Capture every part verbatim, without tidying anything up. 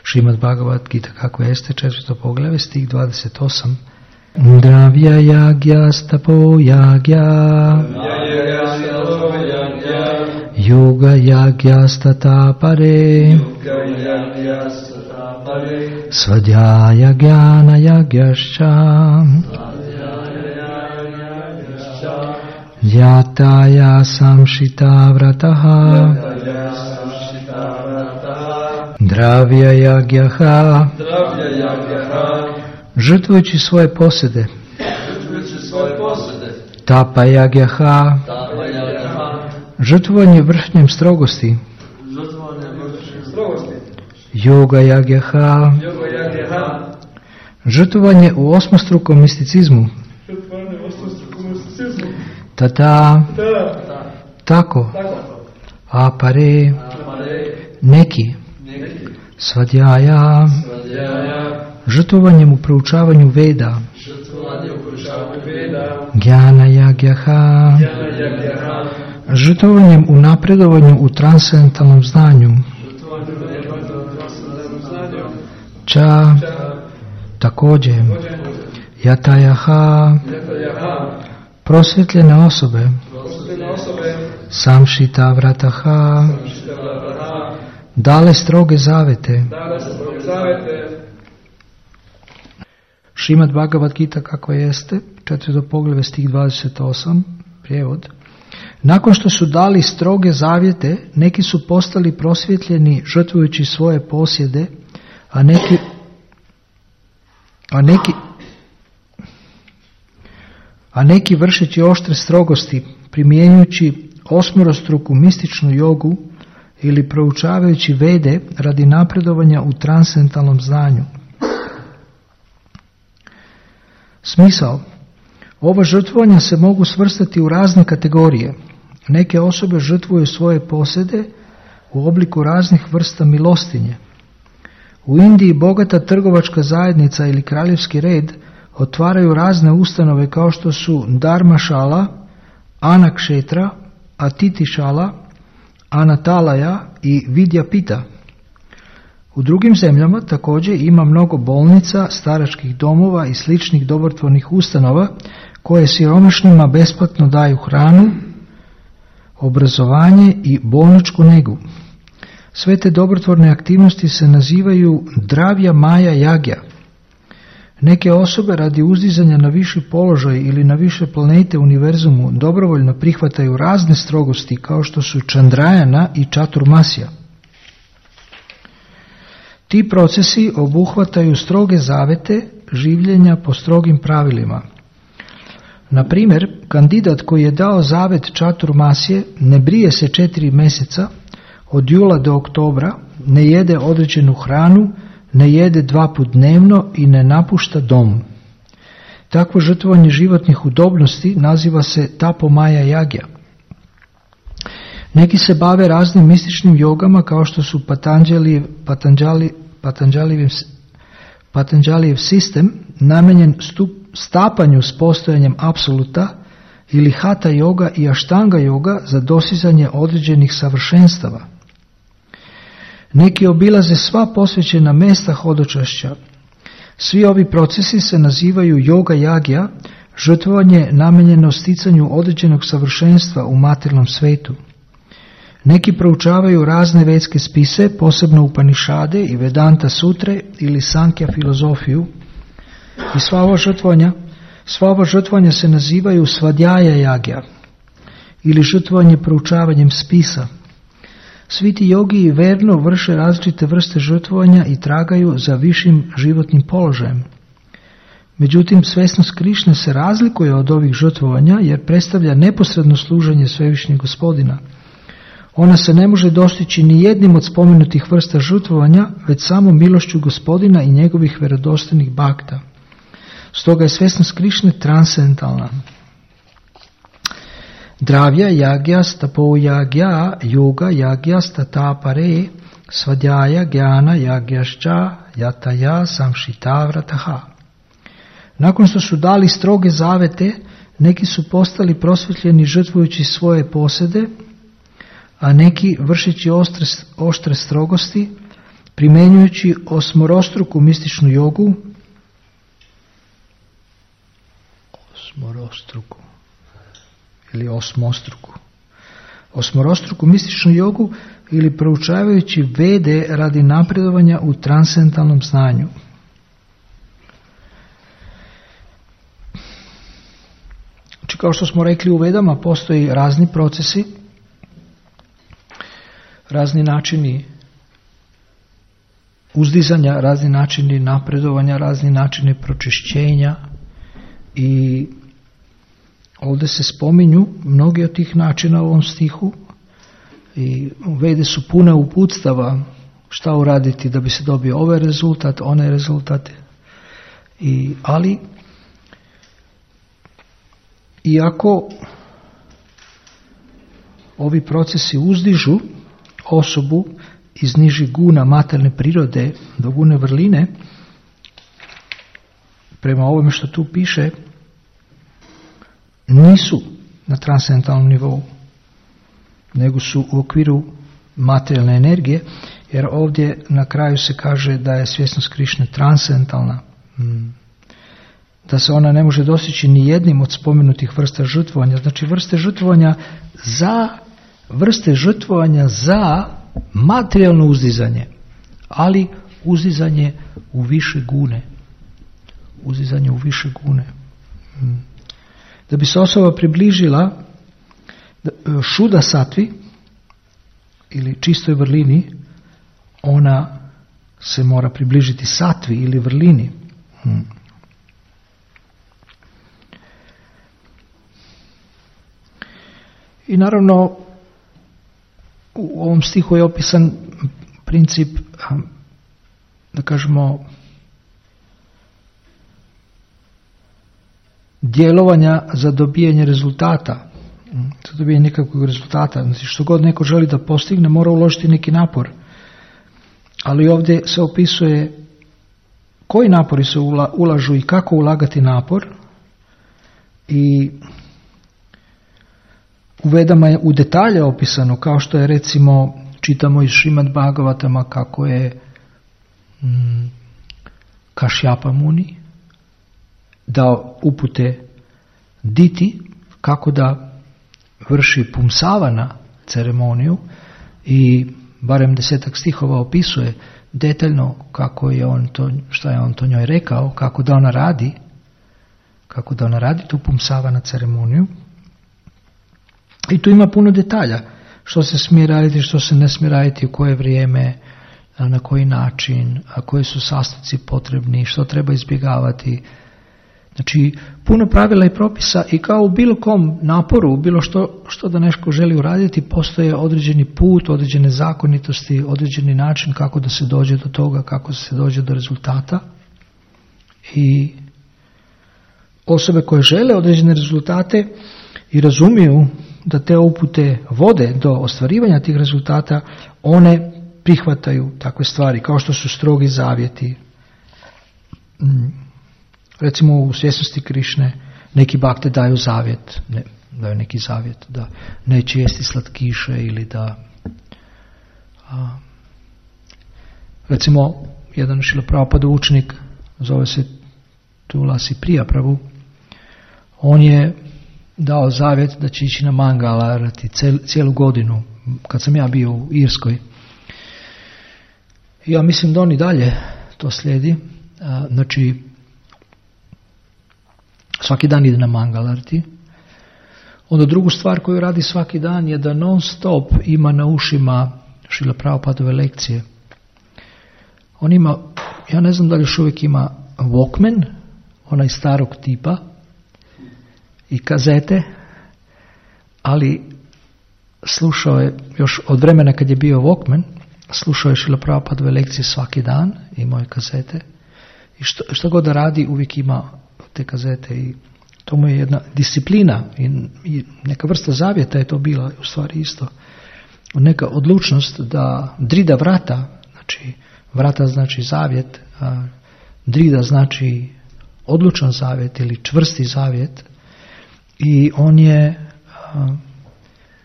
Šrimad Bhagavad Gita kako jeste, četvrto poglavlje, stih dvadeset osam. Dravya yagya stapo yagya yoga yagya stata pare svadhyaya jnana yagyascha yataya samshita vrataha dravya yagyaha, žrtvujući svoje posjede, tapa yagyaha, žrtvovanje vršnjem strogosti, yoga yagyaha, žrtvovanje u osmostrukom misticizmu, tata, tako, apare, neki, svadhyaya, žrtvovanjem u proučavanju Veda, jnana yagyaha, žrtvovanjem u napredovanju u transcendentalnom znanju, ča, također, yatayaha, prosvjetljene osobe, samshita vrataha, dale stroge zavete. Šrimad Bhagavad Gita kako jeste, četvrto poglavlje, stih dvadeset osam, prijevod. Nakon što su dali stroge zavjete, neki su postali prosvjetljeni žrtvujući svoje posjede, a neki a neki a neki vršeći oštre strogosti, primjenjujući osmorostruku mističnu jogu ili proučavajući Vede radi napredovanja u transcendentalnom znanju. Smisao. Ova žrtvovanja se mogu svrstati u razne kategorije. Neke osobe žrtvuju svoje posjede u obliku raznih vrsta milostinje. U Indiji bogata trgovačka zajednica ili kraljevski red otvaraju razne ustanove kao što su Dharmašala, Anakšetra, Atitišala, Anatalaja i Vidyapita. U drugim zemljama također ima mnogo bolnica, staračkih domova i sličnih dobrotvornih ustanova koje siromašnima besplatno daju hranu, obrazovanje i bolničku negu. Sve te dobrotvorne aktivnosti se nazivaju Dravya Maya Yagya. Neke osobe radi uzdizanja na viši položaj ili na više planete u univerzumu dobrovoljno prihvataju razne strogosti kao što su Chandrayana i Chaturmasya. Ti procesi obuhvataju stroge zavete življenja po strogim pravilima. Na primjer, kandidat koji je dao zavet Chaturmasye ne brije se četiri mjeseca, od jula do oktobra, ne jede određenu hranu, ne jede dva put dnevno i ne napušta dom. Takvo žrtvovanje životnih udobnosti naziva se Tapomaya Yagya. Neki se bave raznim mističnim jogama kao što su Patanjali, Patanjali, Patanjalijev, Patanjalijev sistem namenjen stup, stapanju s postojanjem apsoluta ili Hatha yoga i Ashtanga yoga za dostizanje određenih savršenstava. Neki obilaze sva posvećena mjesta hodočašća. Svi ovi procesi se nazivaju yoga yagya, žrtvovanje namijenjeno sticanju određenog savršenstva u materijalnom svetu. Neki proučavaju razne vedske spise, posebno Upanišade i Vedanta sutre ili Sankhya filozofiju. I sva ova žrtvovanja, sva ova žrtvovanja se nazivaju svadhyaya yagya ili žrtvovanje proučavanjem spisa. Svi ti jogi verno vrše različite vrste žrtvovanja i tragaju za višim životnim položajem. Međutim, svjesnost Krišne se razlikuje od ovih žrtvovanja jer predstavlja neposredno služenje Svevišnjeg Gospodina. Ona se ne može dostići ni jednim od spomenutih vrsta žrtvovanja, već samo milošću Gospodina i njegovih vjerodostojnih bhakta. Stoga je svjesnost Krišne transcendentalna. Dravya yagya stapo yagya yoga yagya stata pare svadhyaya jnana yagyascha yataya samshita vrataha. Nakon što su dali stroge zavete, neki su postali prosvjetljeni žrtvujući svoje posjede, a neki vršeći oštre, oštre strogosti, primjenjujući osmorostruku mističnu jogu, osmorostruku ili osmostruku, osmorostruku mističnu jogu ili proučavajući Vede radi napredovanja u transcendentalnom znanju. Znači, kao što smo rekli, u Vedama postoji razni procesi, razni načini uzdizanja, razni načini napredovanja, razni načini pročišćenja i ovdje se spominju mnogi od tih načina u ovom stihu i Vede su pune uputstava šta uraditi da bi se dobio ovaj rezultat, onaj rezultat. I, ali iako ovi procesi uzdižu osobu iz nižih guna materijalne prirode do gune vrline, prema ovome što tu piše, nisu na transcendentalnom nivou, nego su u okviru materijalne energije, jer ovdje na kraju se kaže da je svjesnost Krišne transcendentalna, da se ona ne može dostići ni jednim od spomenutih vrsta žrtvovanja. Znači vrste žrtvovanja za vrste žrtvovanja za materijalno uzdizanje, ali uzdizanje u više gune. Uzdizanje u više gune. Da bi se osoba približila šuda satvi ili čistoj vrlini, ona se mora približiti satvi ili vrlini. I naravno u ovom stihu je opisan princip, da kažemo, djelovanja za dobijanje rezultata, za dobijanje nekakvog rezultata. Znači, što god neko želi da postigne, mora uložiti neki napor. Ali ovdje se opisuje koji napori se ulažu i kako ulagati napor. I u Vedama je u detalje opisano, kao što je, recimo, čitamo iz Šrimad Bhagavatama kako je mm, Kašjapa Muni dao upute Diti kako da vrši pumsavana ceremoniju i barem desetak stihova opisuje detaljno kako je on to, šta je on to njoj rekao, kako da ona radi, kako da ona radi tu pumsavana ceremoniju. I tu ima puno detalja, što se smije raditi, što se ne smije raditi, u koje vrijeme, na koji način, a koji su sastojci potrebni, što treba izbjegavati. Znači, puno pravila i propisa i kao u bilo kom naporu, bilo što, što da nešto želi uraditi, postoje određeni put, određene zakonitosti, određeni način kako da se dođe do toga, kako se dođe do rezultata. I osobe koje žele određene rezultate i razumiju da te upute vode do ostvarivanja tih rezultata, one prihvataju takve stvari, kao što su strogi zavjeti. Recimo u svjesnosti Krišne neki bakte daju zavjet, ne, daju neki zavjet da neće jesti slatkiše ili da a, recimo jedan Šrila Prabhupada učenik, zove se Tulasi Priyaprabhu, on je dao zavjet da će ići na Mangalarati cijelu godinu, kad sam ja bio u Irskoj. Ja mislim da on i dalje to slijedi. A, znači svaki dan ide na Mangalarati. Onda drugu stvar koju radi svaki dan je da non stop ima na ušima Šrila Prabhupadove lekcije. On ima, ja ne znam da li još uvijek ima Walkman, onaj starog tipa, i kazete, ali slušao je još od vremena kad je bio Walkman, slušao je Šrila Prabhupadove lekcije svaki dan, imao je kazete i što, što god da radi uvijek ima te kazete i to mu je jedna disciplina i, i neka vrsta zavjeta je to bila u stvari isto. Neka odlučnost da drida vrata, znači vrata znači zavjet, a drida znači odlučan zavjet ili čvrsti zavjet i on je a,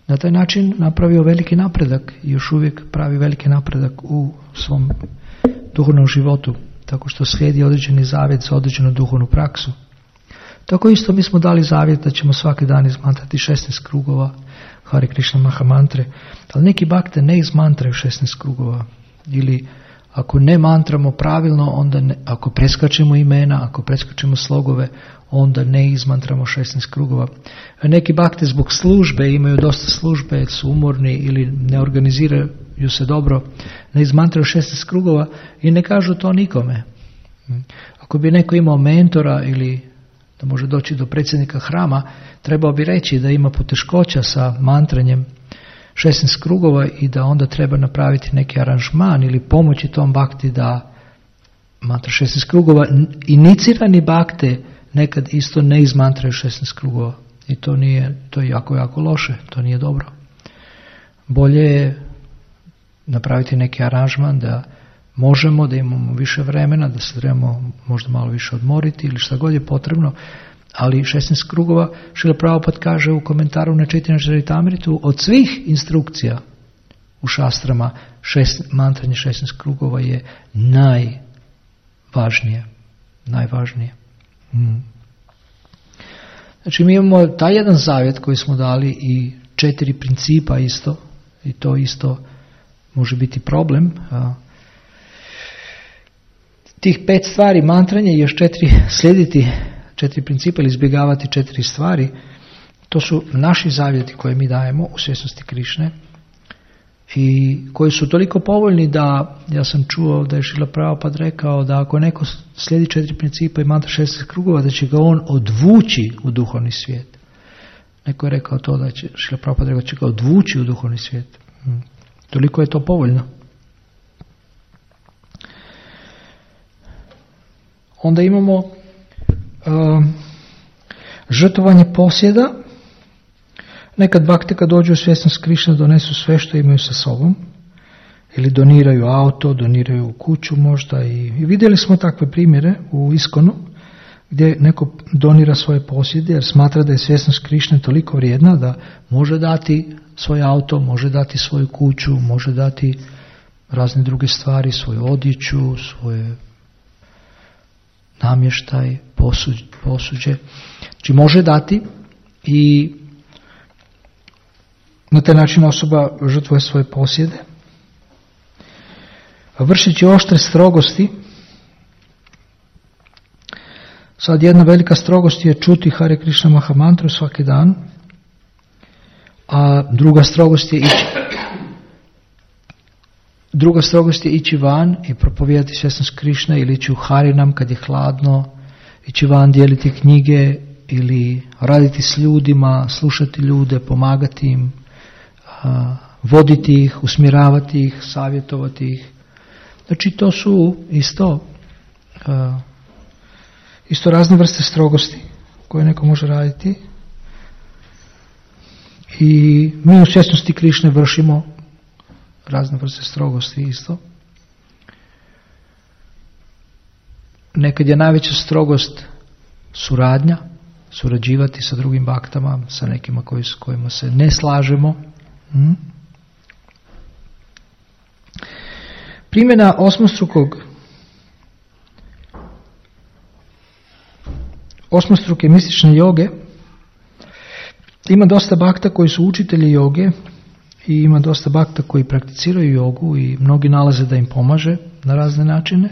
na taj način napravio veliki napredak i još uvijek pravi veliki napredak u svom duhovnom životu, tako što slijedi određeni zavjet za određenu duhovnu praksu. Tako isto mi smo dali zavjet da ćemo svaki dan izmantrati šesnaest krugova Hare Krishna Maha mantre, ali neki bakte ne izmantraju šesnaest krugova, ili ako ne mantramo pravilno, onda ne, ako preskačemo imena, ako preskačemo slogove, onda ne izmantramo šesnaest krugova. Neki bakte zbog službe, imaju dosta službe, su umorni ili ne organiziraju se dobro, ne izmantraju šesnaest krugova i ne kažu to nikome. Ako bi neko imao mentora ili da može doći do predsjednika hrama, trebao bi reći da ima poteškoća sa mantranjem šesnaest krugova i da onda treba napraviti neki aranžman ili pomoći tom bakti da mantra šesnaest krugova. Inicirani bakte nekad isto ne izmantraju šesnaest krugova i to nije, to je jako, jako loše, to nije dobro. Bolje je napraviti neki aranžman da možemo, da imamo više vremena, da se trebamo možda malo više odmoriti ili šta god je potrebno, ali šesnaest krugova, Šrila Prabhupada kaže u komentaru na Chaitanya Charitamrita, od svih instrukcija u šastrama, šest, mantranje šesnaest krugova je najvažnije. Najvažnije. Hmm. Znači mi imamo taj jedan zavjet koji smo dali i četiri principa isto, i to isto može biti problem. Tih pet stvari mantranje i još četiri slijediti četiri principa ili izbjegavati četiri stvari, to su naši zavjeti koje mi dajemo u svjesnosti Krišne i koji su toliko povoljni da, ja sam čuo da je Šrila Prabhupada rekao da ako neko slijedi četiri principa i mantra šesnaest krugova, da će ga on odvući u duhovni svijet. Neko je rekao to da će Šrila Prabhupada rekao da će ga odvući u duhovni svijet. Hmm. Toliko je to povoljno. Onda imamo uh, žrtvovanje posjeda. Nekad bakte kad dođu u svjesnost Krišne donesu sve što imaju sa sobom. Ili doniraju auto, doniraju kuću možda. I, i vidjeli smo takve primjere u Iskonu gdje neko donira svoje posjede jer smatra da je svjesnost Krišne toliko vrijedna da može dati svoj auto, može dati svoju kuću, može dati razne druge stvari, svoju odjeću, svoje namještaj, posuđe, posuđe. Znači može dati i na taj način osoba žrtvuje svoje posjede. Vršeći oštre strogosti, sad jedna velika strogost je čuti Hare Krishna Maha mantru svaki dan, a druga strogost je ići Druga strogost je ići van i propovijedati svjesnost Krišne ili ići u Harinam kad je hladno, ići van dijeliti knjige ili raditi s ljudima, slušati ljude, pomagati im, voditi ih, usmjeravati ih, savjetovati ih. Znači to su isto, isto razne vrste strogosti koje neko može raditi. I mi u svjesnosti Krišne vršimo razne vrste strogosti isto. Nekad je najveća strogost suradnja, surađivati sa drugim baktama, sa nekima koji, s kojima se ne slažemo. Hmm. Primjena osmostrukog osmostruke mistične joge. Ima dosta bakta koji su učitelji joge i ima dosta bakta koji prakticiraju jogu i mnogi nalaze da im pomaže na razne načine.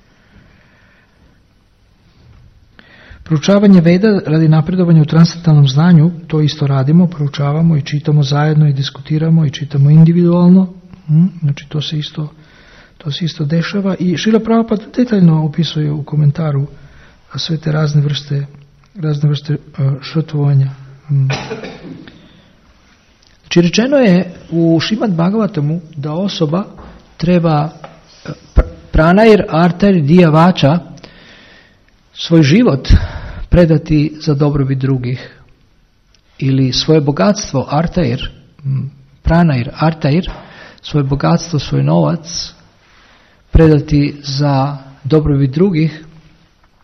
Proučavanje Veda radi napredovanja u transcendentalnom znanju, to isto radimo, proučavamo i čitamo zajedno i diskutiramo i čitamo individualno. Znači to se isto, to se isto dešava i Šrila Prabhupada detaljno opisuje u komentaru sve te razne vrste, razne vrste žrtvovanja. Znači rečeno je u Šrimad Bhagavatamu da osoba treba pranajr artar dija vača svoj život predati za dobrobit drugih ili svoje bogatstvo artair, pranajr artair, svoje bogatstvo, svoj novac predati za dobrobit drugih,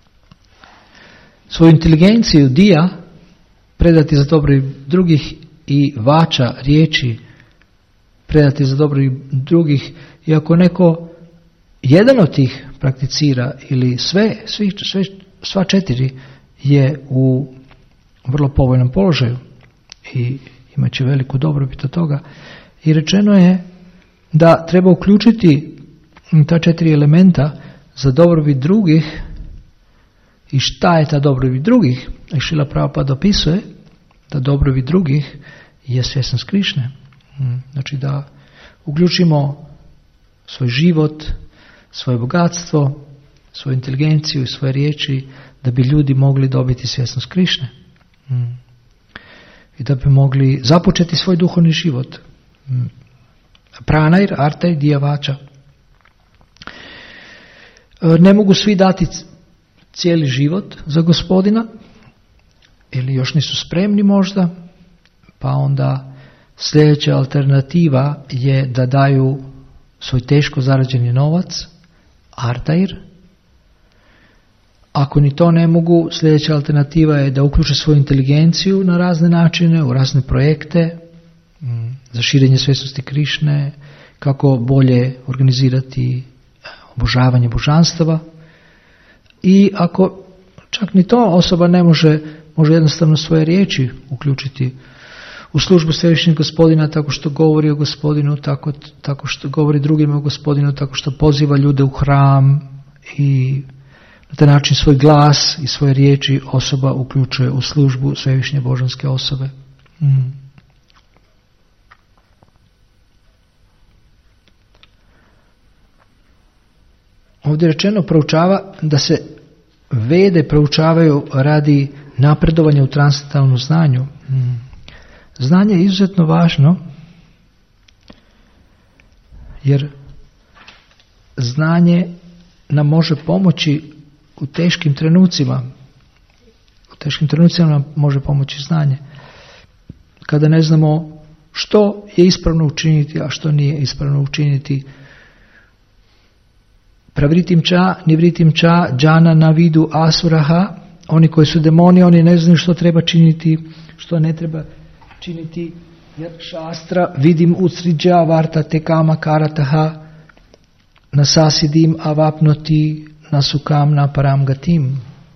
svoju inteligenciju dija predati za dobrobit drugih i vača, riječi, predati za dobro drugih, i ako neko jedan od tih prakticira ili sve, svi, sve, sva četiri, je u vrlo povoljnom položaju i imat će veliku dobrobit od toga. I rečeno je da treba uključiti ta četiri elementa za dobrobit drugih. I šta je ta dobrobit drugih? I Šrila Prabhupada opisuje da dobrobit drugih je svjesnost Krišne. Znači da uključimo svoj život, svoje bogatstvo, svoju inteligenciju i svoje riječi da bi ljudi mogli dobiti svjesnost Krišne. I da bi mogli započeti svoj duhovni život. Pranair, artaj, dijavača. Ne mogu svi dati cijeli život za Gospodina, ili još nisu spremni možda, pa onda sljedeća alternativa je da daju svoj teško zarađeni novac, artair. Ako ni to ne mogu, sljedeća alternativa je da uključe svoju inteligenciju na razne načine, u razne projekte, za širenje svjesnosti Krišne, kako bolje organizirati obožavanje božanstava. I ako čak ni to osoba ne može, može jednostavno svoje riječi uključiti u službu Svevišnjeg Gospodina, tako što govori o Gospodinu, tako, tako što govori drugima o Gospodinu, tako što poziva ljude u hram i na taj način svoj glas i svoje riječi osoba uključuje u službu Svevišnje božanske osobe. Mm. Ovdje je rečeno proučava da se vede proučavaju radi napredovanja u transcendentalnom znanju. Znanje je izuzetno važno jer znanje nam može pomoći u teškim trenucima. U teškim trenucima nam može pomoći znanje. Kada ne znamo što je ispravno učiniti, a što nije ispravno učiniti. Pravritim ča, nivritim ča, džana na vidu asuraha, oni koji su demoni, oni ne znaju što treba činiti, što ne treba činiti, jer šastra vidim utsriđa varta te kama karataha, nasasidim avapnoti nasukam na paramgatim.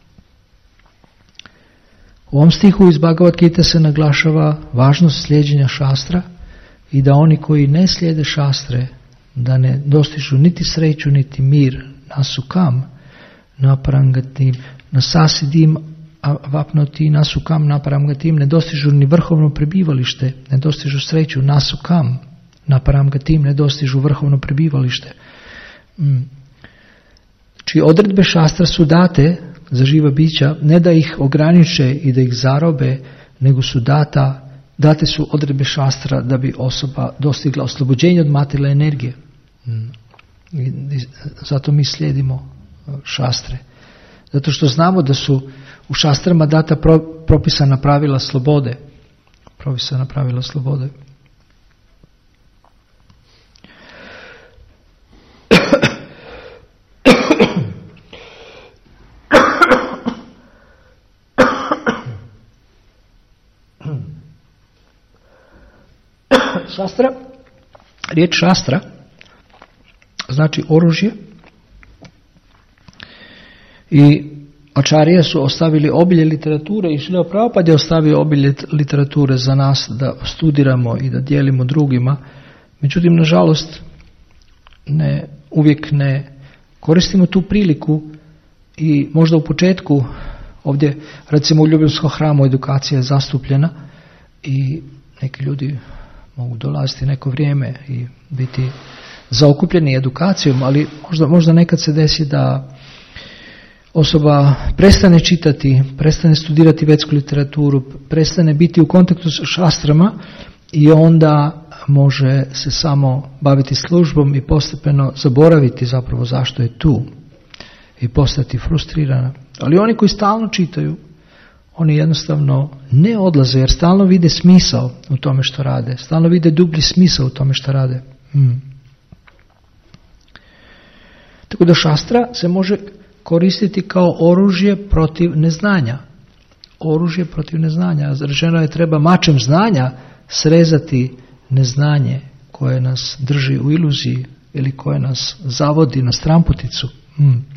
U ovom stihu iz Bhagavad Gita se naglašava važnost slijeđenja šastra i da oni koji ne slijede šastre, da ne dostižu niti sreću, niti mir, nasukam, naparangatim, nasasidim, vapnoti, nasukam, naparangatim, ne dostižu ni vrhovno prebivalište, ne dostižu sreću, nasukam, naparangatim, ne dostižu vrhovno prebivalište. Znači odredbe šastra su date za živa bića, ne da ih ograniče i da ih zarobe, nego su data, date su odredbe šastra da bi osoba dostigla oslobođenje od materijalne energije. I zato mi slijedimo šastre. Zato što znamo da su u šastrama data pro, propisana pravila slobode. Propisana pravila slobode. Šastra, riječ šastra znači oružje i ačarije su ostavili obilje literature i Šrila Prabhupada je ostavio obilje literature za nas da studiramo i da dijelimo drugima. Međutim, nažalost, ne, uvijek ne koristimo tu priliku i možda u početku ovdje, recimo u Ljubimskom hramu edukacija je zastupljena i neki ljudi mogu dolaziti neko vrijeme i biti zaokupljeni edukacijom, ali možda, možda nekad se desi da osoba prestane čitati, prestane studirati vedsku literaturu, prestane biti u kontaktu s šastrama i onda može se samo baviti službom i postepeno zaboraviti zapravo zašto je tu i postati frustrirana. Ali oni koji stalno čitaju, oni jednostavno ne odlaze jer stalno vide smisao u tome što rade, stalno vide dublji smisao u tome što rade. Hmm. Tako da šastra se može koristiti kao oružje protiv neznanja. Oružje protiv neznanja. Rečeno je treba mačem znanja srezati neznanje koje nas drži u iluziji ili koje nas zavodi na stramputicu. Hmm.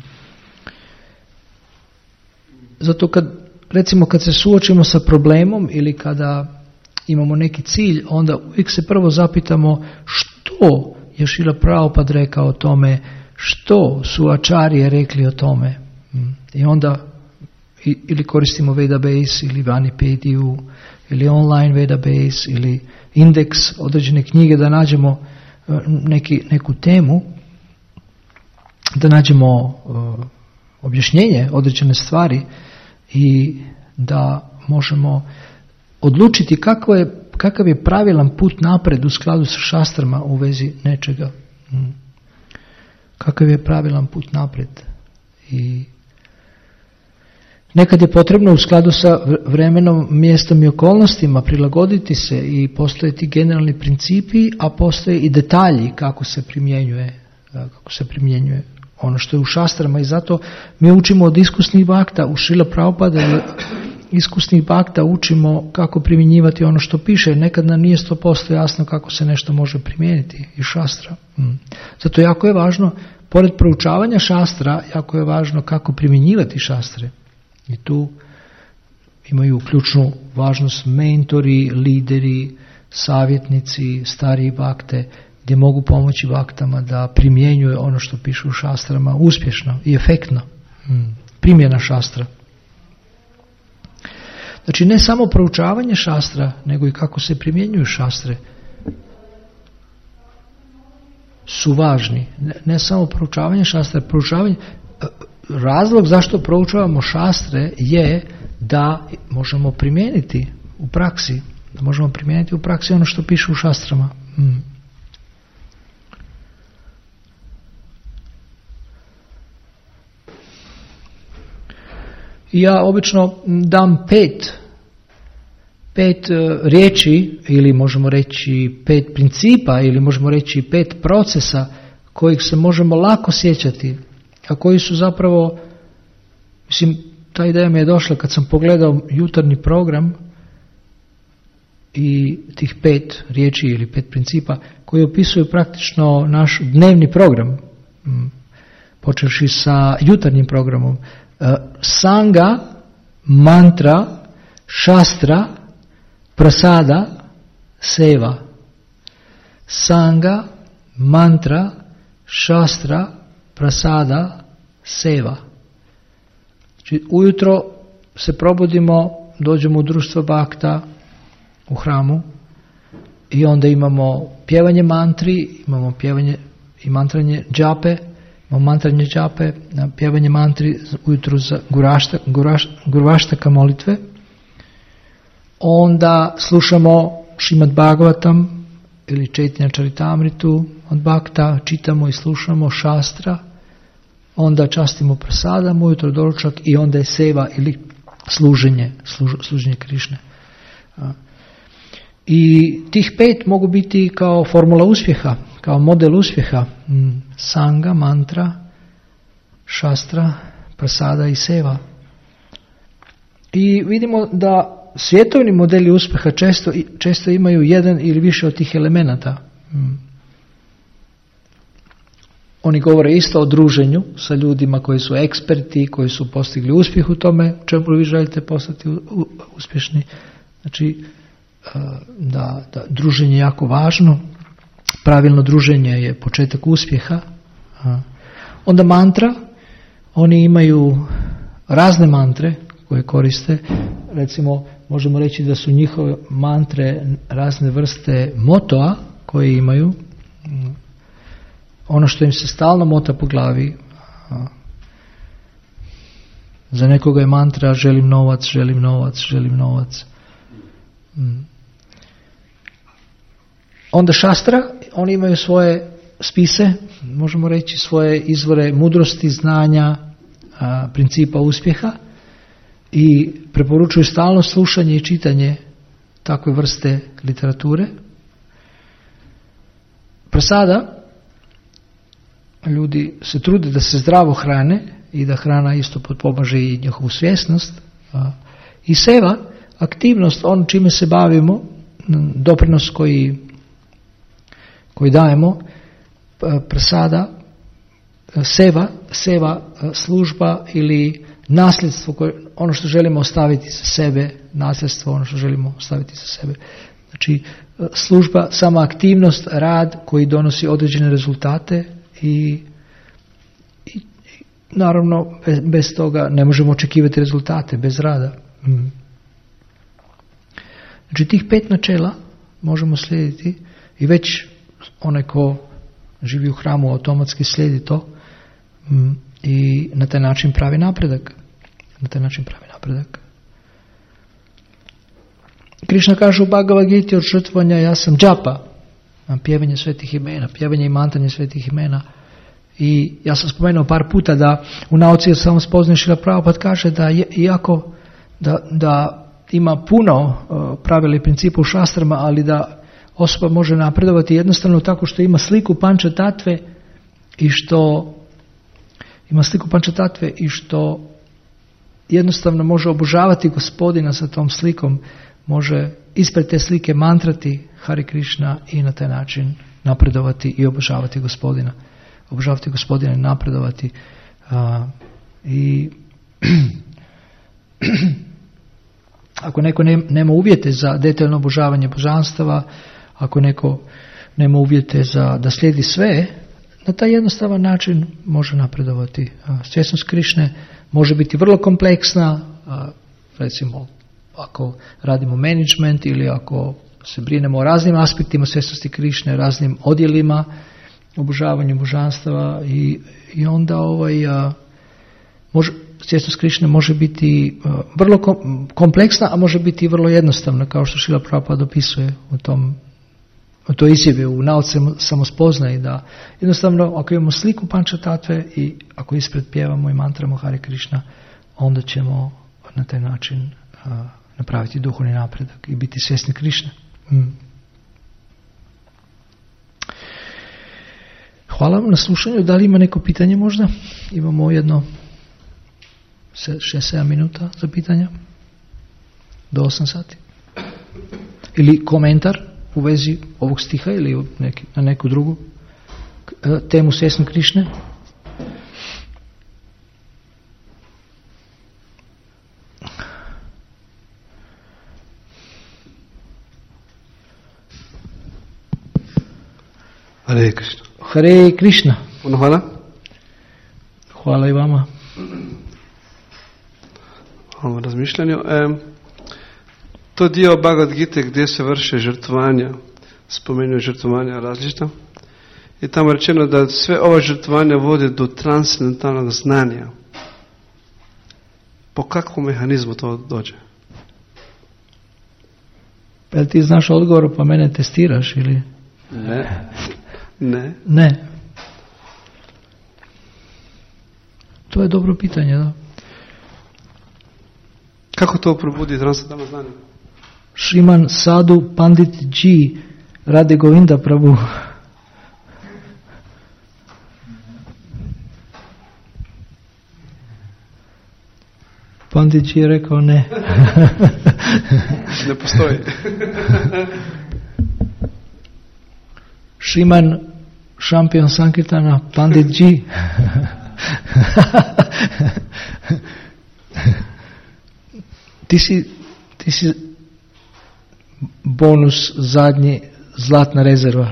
Zato kad, recimo kad se suočimo sa problemom ili kada imamo neki cilj, onda uvijek se prvo zapitamo što je Šrila Prabhupada rekao o tome, što su ačarije rekli o tome. I onda ili koristimo Vedabase ili Vanipediju ili online Vedabase ili indeks određene knjige da nađemo neki, neku temu, da nađemo uh, objašnjenje određene stvari i da možemo odlučiti kako je, kakav je pravilan put napred u skladu sa šastrama u vezi nečega. Hmm. Kakav je pravilan put napred. I nekad je potrebno u skladu sa vremenom, mjestom i okolnostima prilagoditi se i postoje ti generalni principi, a postoje i detalji kako se primjenjuje, kako se primjenjuje ono što je u šastrama. I zato mi učimo od iskusnih bakta, u Šrila Prabhupada iskusnih bakta učimo kako primjenjivati ono što piše. Nekad nam nije sto posto jasno kako se nešto može primijeniti iz šastra. Hmm. Zato jako je važno, pored proučavanja šastra, jako je važno kako primjenjivati šastre. I tu imaju ključnu važnost mentori, lideri, savjetnici, stariji bakte, gdje mogu pomoći baktama da primjenjuje ono što piše u šastrama uspješno i efektno. Hmm. Primjena šastra. Znači ne samo proučavanje šastra, nego i kako se primjenjuju šastre su važni. Ne, ne samo proučavanje šastra, proučavanje... Razlog zašto proučavamo šastre je da možemo primijeniti u praksi, da možemo primijeniti u praksi ono što piše u šastrama. Hmm. Ja obično dam pet, pet riječi ili možemo reći pet principa ili možemo reći pet procesa kojih se možemo lako sjećati, a koji su zapravo, mislim, ta ideja mi je došla kad sam pogledao jutarnji program i tih pet riječi ili pet principa koji opisuju praktično naš dnevni program, počevši sa jutarnjim programom. Sanga, mantra, šastra, prasada, seva. Sanga, mantra, šastra, prasada, seva. Znači, ujutro se probudimo, dođemo u društvo bakta u hramu i onda imamo pjevanje mantri, imamo pjevanje i mantranje džape, imamo mantranje džape, pjevanje mantri ujutro za gurašta, guraš, gurvaštaka molitve. Onda slušamo Šrimad Bhagavatam ili Chaitanya Charitamritu od bakta, čitamo i slušamo šastra. Onda častimo prasadam, ujutro doručak i onda je seva ili služenje, služ, služenje Krišne. I tih pet mogu biti kao formula uspjeha, kao model uspjeha. Sanga, mantra, šastra, prasada i seva. I vidimo da svjetovni modeli uspjeha često, često imaju jedan ili više od tih elemenata. Oni govore isto o druženju sa ljudima koji su eksperti, koji su postigli uspjeh u tome, u čemu vi želite postati uspješni. Znači, da, da druženje je jako važno. Pravilno druženje je početak uspjeha. Onda mantra, oni imaju razne mantre koje koriste. Recimo, možemo reći da su njihove mantre razne vrste motoa koje imaju. Ono što im se stalno mota po glavi. Za nekoga je mantra želim novac, želim novac, želim novac. Onda šastra, oni imaju svoje spise, možemo reći svoje izvore mudrosti, znanja, principa uspjeha i preporučuju stalno slušanje i čitanje takve vrste literature. Prasada, ljudi se trude da se zdravo hrane i da hrana isto potpomaže i njihovu svjesnost. I seva, aktivnost, ono čime se bavimo, doprinos koji, koji dajemo, prasada, seva, seva služba ili nasljedstvo, koje, ono što želimo ostaviti za sebe, nasljedstvo, ono što želimo ostaviti za sebe. Znači, služba, sama aktivnost, rad koji donosi određene rezultate i, i naravno bez, bez toga ne možemo očekivati rezultate, bez rada. Mm. Znači, tih pet načela možemo slijediti i već onaj ko živi u hramu automatski slijedi to mm, i na taj način pravi napredak. Na taj način pravi napredak. Krišna kaže u Bhagavad Giti od žrtvovanja ja sam džapa, pjevanje svetih imena, pjevanje i mantanje svetih imena. I ja sam spomenuo par puta da u nauci samo spoznaje Šrila Prabhupada kaže da je, iako da, da ima puno uh, pravila i principa u šastrama, ali da osoba može napredovati jednostavno tako što ima sliku panča tatve i što ima sliku panča tatve i što jednostavno može obožavati Gospodina sa tom slikom, može ispred te slike mantrati Hare Krishna i na taj način napredovati i obožavati Gospodina. Obožavati Gospodina i napredovati. A, I ako neko ne, nema uvjete za detaljno obožavanje božanstava, ako neko nema uvjete za da slijedi sve, na taj jednostavan način može napredovati. Svjesnost Krišne može biti vrlo kompleksna, recimo ako radimo management ili ako se brinemo o raznim aspektima svjesnosti Krišne, raznim odjelima obožavanju božanstava i, i onda ovaj, a, može, svjesnost Krišne može biti a, vrlo kom, kompleksna, a može biti i vrlo jednostavna, kao što Šrila Prabhupada opisuje u tom u toj izjavi u nauci samospoznaje, da jednostavno ako imamo sliku panča tatve i ako ispred pjevamo i mantramo Hare Krishna, onda ćemo na taj način a, napraviti duhovni napredak i biti svjesni Krišne. Mm. Hvala vam na slušanju. Da li ima neko pitanje možda? Imamo jedno šest sedam minuta za pitanja. Do osam sati. Ili komentar u vezi ovog stiha ili neki, na neku drugu temu svjesne Krišne. Hare Krishna. Hare Krishna. Puno hvala. Hvala i vama. Hvala na razmišljanju. E, to dio Bhagavad Gite gdje se vrše žrtvovanja, spomenuo žrtvovanja različita. I tamo je rečeno da sve ova žrtvovanja vode do transcendentalnog znanja. Po kakvom mehanizmu to dođe? Jel ti znaš odgovor pa mene testiraš ili? Ne. Ne. Ne. To je dobro pitanje, da. Kako to probudi transcendentalno znanje? Šriman Sadhu Pandit Ji Radhe Govinda Prabhu. Pandit Ji je rekao ne. Ne postoji. Šriman šampion Sankirtana Pandit Ji. Ti si, ti si bonus zadnji, zlatna rezerva.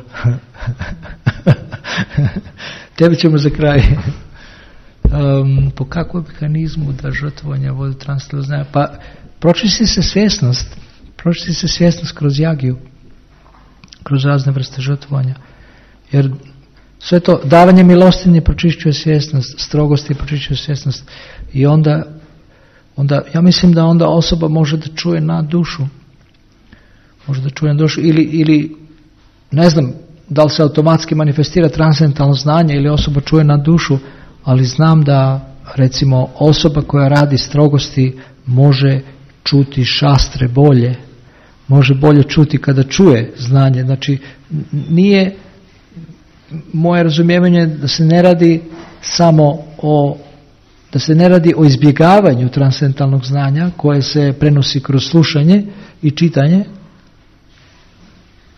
Tebe ćemo za kraj. Um, po kakvom mehanizmu da žrtvovanja vode transcendentalno znanje? Pa pročisti se svjesnost. Pročisti se svjesnost kroz jagiju. Kroz razne vrste žrtvovanja. Jer sve to, davanje milostinje pročišćuje svjesnost, strogosti pročišćuje svjesnost. I onda, onda, ja mislim da onda osoba može da čuje na dušu. Može da čuje na dušu. Ili, ili ne znam da li se automatski manifestira transcendentalno znanje ili osoba čuje na dušu, ali znam da recimo osoba koja radi strogosti može čuti šastre bolje. Može bolje čuti kada čuje znanje. Znači, nije moje razumijevanje da se ne radi samo o da se ne radi o izbjegavanju transcendentalnog znanja koje se prenosi kroz slušanje i čitanje,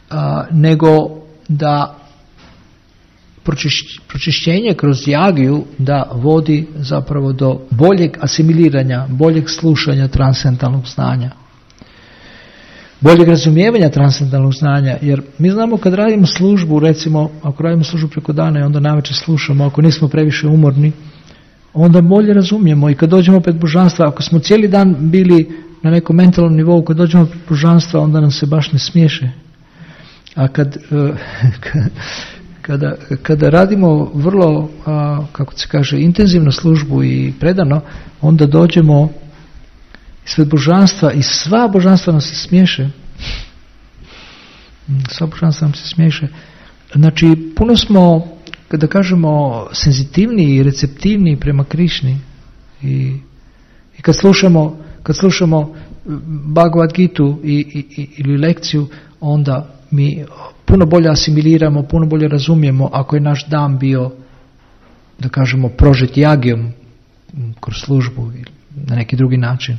a, nego da pročišćenje kroz jagiju da vodi zapravo do boljeg asimiliranja, boljeg slušanja transcendentalnog znanja, boljeg razumijevanja transcendentalnog znanja, jer mi znamo kad radimo službu, recimo ako radimo službu preko dana i onda navečer slušamo, ako nismo previše umorni, onda bolje razumijemo. I kad dođemo pred božanstva, ako smo cijeli dan bili na nekom mentalnom nivou, kad dođemo pred božanstva, onda nam se baš ne smiješe. A kad kada, kada radimo vrlo, kako se kaže, intenzivnu službu i predano, onda dođemo ispred božanstva i sva božanstva nam se smiješe. Sva božanstva nam se smiješe. Znači, puno smo, kada kažemo, senzitivniji i receptivniji prema Krišni. I, i kad slušamo, kad slušamo Bhagavad Gitu i, i, ili lekciju, onda mi puno bolje asimiliramo, puno bolje razumijemo ako je naš dan bio, da kažemo, prožet jagijom kroz službu ili na neki drugi način.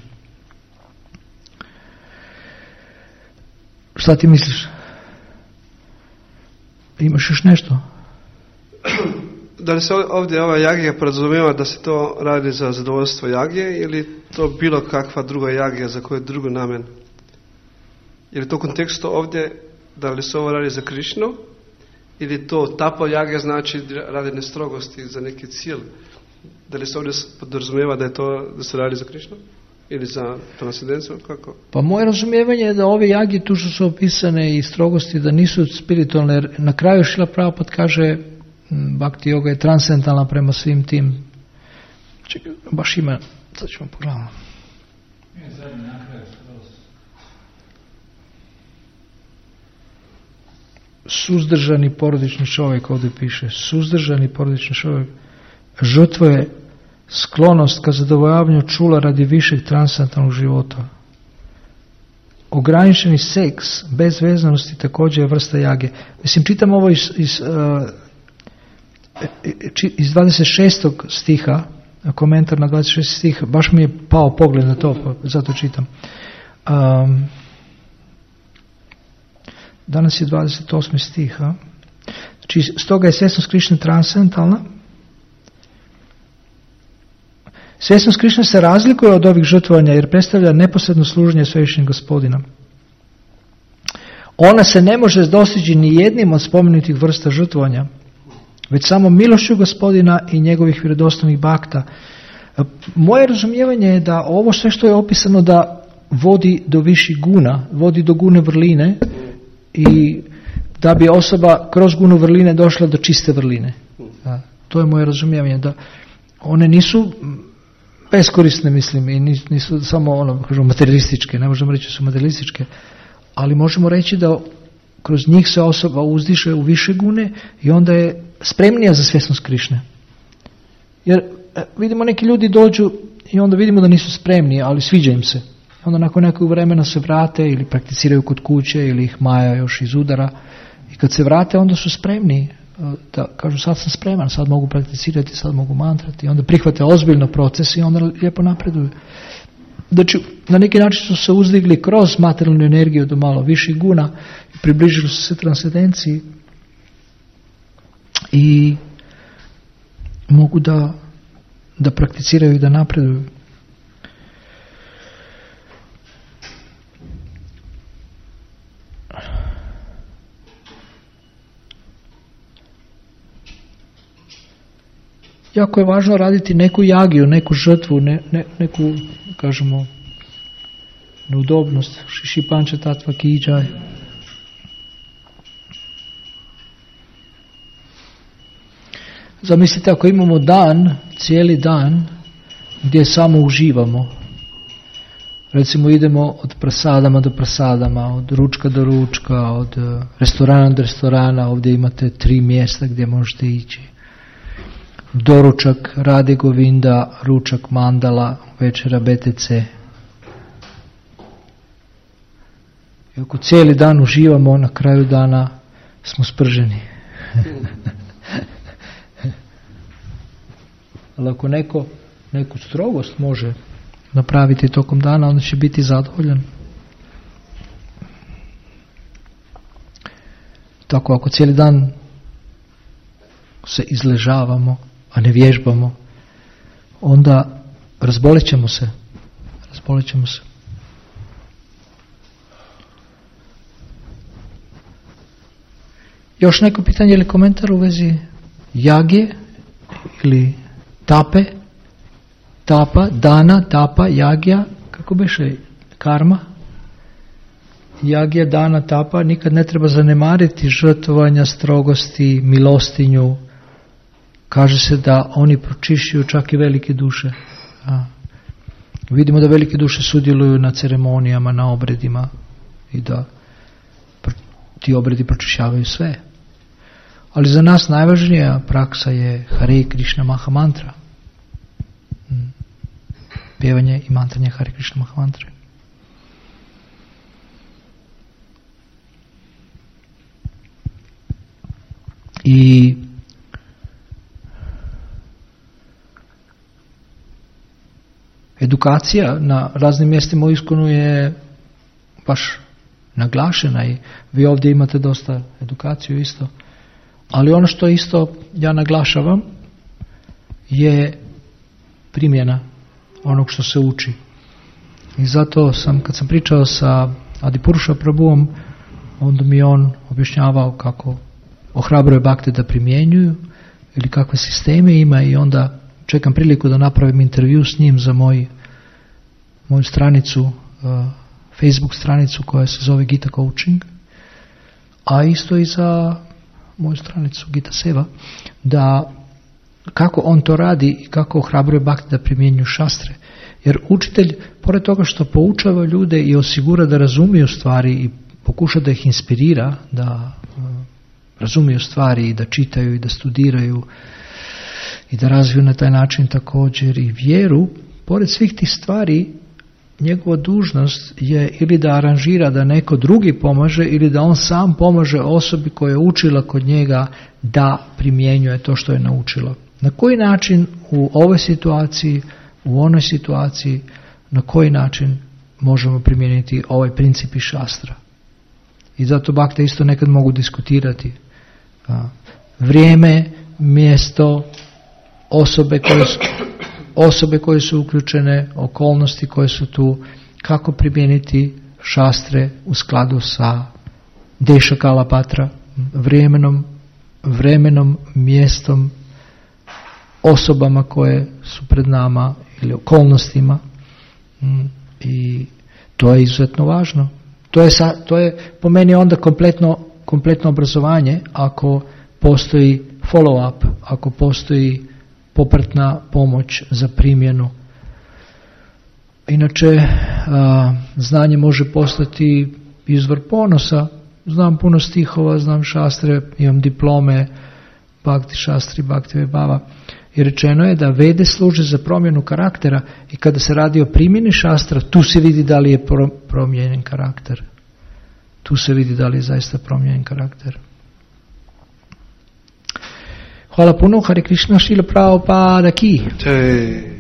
Šta ti misliš? Imaš još nešto? Da li se ovdje ova jagija podrazumijeva da se to radi za zadovoljstvo jagije ili to bilo kakva druga jagija za koju drugu namen? Je li to u kontekstu ovdje da li se ovo radi za Krišnu ili to tapa jagija znači radi nestrogosti za neki cilj? Da li se ovdje podrazumijeva da je to da se radi za Krišnu ili za transcendenciju? Kako? Pa moje razumijevanje je da ove jagije tu što su opisane i strogosti da nisu spiritualne, jer na kraju Šrila Prabhupada kaže Bhakti yoga je transcendentalna prema svim tim. Čekaj, baš ima, sad ćemo pogledati. Suzdržani porodični čovjek, ovdje piše, suzdržani porodični čovjek žrtvuje sklonost ka zadovoljavanju čula radi višeg transcendentalnog života. Ograničeni seks bez vezanosti također je vrsta jage. Mislim, čitam ovo iz, iz, uh, iz dvadeset šestog stiha, komentar na dvadeset šesti stih, baš mi je pao pogled na to, pa zato čitam. Um, danas je dvadeset osmi stih. A? Znači, stoga je svjesnost Krišne transcendentalna. Svjesnost Krišne se razlikuje od ovih žrtvovanja jer predstavlja neposredno služenje svevišnjeg Gospodina. Ona se ne može dostići ni jednim od spomenutih vrsta žrtvovanja, već samo milošću Gospodina i njegovih vjerodostojnih bakta. Moje razumijevanje je da ovo sve što je opisano da vodi do viših guna, vodi do gune vrline i da bi osoba kroz gunu vrline došla do čiste vrline. To je moje razumijevanje, da one nisu beskorisne, mislim, i nisu samo ono, kažemo, materialističke, ne možemo reći da su materialističke, ali možemo reći da kroz njih se osoba uzdiše u više gune i onda je spremnija za svjesnost Krišne. Jer vidimo neki ljudi dođu i onda vidimo da nisu spremni, ali sviđa im se. Onda nakon nekog vremena se vrate ili prakticiraju kod kuće ili ih Maja još izudara i kad se vrate onda su spremni da kažu sad sam spreman, sad mogu prakticirati, sad mogu mantrati, onda prihvate ozbiljno proces i onda lijepo napreduju. Znači, na neki način su se uzdigli kroz materijalnu energiju do malo viših guna i približili su se transcendenciji i mogu da, da prakticiraju i da napreduju. Jako je važno raditi neku jagiju, neku žrtvu, ne, ne, neku, kažemo, neudobnost. Šiši panča tatva kiđaj. Zamislite ako imamo dan, cijeli dan, gdje samo uživamo. Recimo idemo od prasadama do prasadama, od ručka do ručka, od restorana do restorana, ovdje imate tri mjesta gdje možete ići. Doručak Rade Govinda, ručak Mandala, večera B T C. I ako cijeli dan uživamo, na kraju dana smo sprženi. Ali ako neko neku strogost može napraviti tokom dana, onda će biti zadovoljan. tako ako cijeli dan se izležavamo, a ne vježbamo, onda razbolit ćemo se. Razbolit ćemo se. Još neko pitanje ili komentar u vezi jage ili tape, tapa, dana, tapa, jagja, kako beše karma? Jagja, dana, tapa, nikad ne treba zanemariti žrtvovanja, strogosti, milostinju. Kaže se da oni pročišćuju čak i velike duše. A. Vidimo da velike duše sudjeluju na ceremonijama, na obredima i da ti obredi pročišćavaju sve. Ali za nas najvažnija praksa je Hare Krishna Maha Mantra. Hmm. Pjevanje i mantranje Hare Krishna Maha Mantra. I edukacija na raznim mjestima u Iskonu je baš naglašena i vi ovdje imate dosta edukaciju isto. Ali ono što isto ja naglašavam je primjena onog što se uči. I zato sam, kad sam pričao sa Adipuruša Prabhuom, onda mi on objašnjavao kako ohrabruje bakte da primjenjuju ili kakve sisteme ima i onda čekam priliku da napravim intervju s njim za moj, moju stranicu, uh, Facebook stranicu koja se zove Gita Coaching, a isto i za moju stranicu Gita Seva, da kako on to radi i kako ohrabruje bakte da primjenjuju šastre. Jer učitelj, pored toga što poučava ljude i osigura da razumiju stvari i pokuša da ih inspirira, da uh, razumiju stvari i da čitaju i da studiraju i da razviju na taj način također i vjeru, pored svih tih stvari njegova dužnost je ili da aranžira da neko drugi pomaže ili da on sam pomaže osobi koja je učila kod njega da primjenjuje to što je naučila. Na koji način u ovoj situaciji, u onoj situaciji, na koji način možemo primijeniti ovaj princip iz šastra. I zato bakte isto nekad mogu diskutirati. Vrijeme, mjesto, osobe koje su, osobe koje su uključene, okolnosti koje su tu, kako primijeniti šastre u skladu sa Desha Kala Patra, vremenom, vremenom, mjestom, osobama koje su pred nama ili okolnostima. I to je izuzetno važno. To je, sa, to je po meni onda kompletno, kompletno obrazovanje ako postoji follow-up, ako postoji popratna pomoć za primjenu. Inače, a, znanje može postati izvor ponosa. Znam puno stihova, znam šastre, imam diplome, Bhakti Šastri, Bhakti Vibhava. I rečeno je da vede služe za promjenu karaktera i kada se radi o primjeni šastra, tu se vidi da li je promijenjen karakter. Tu se vidi da li je zaista promijenjen karakter. Hvala puno, Hare Krishna, Šrila Prabhupada ki.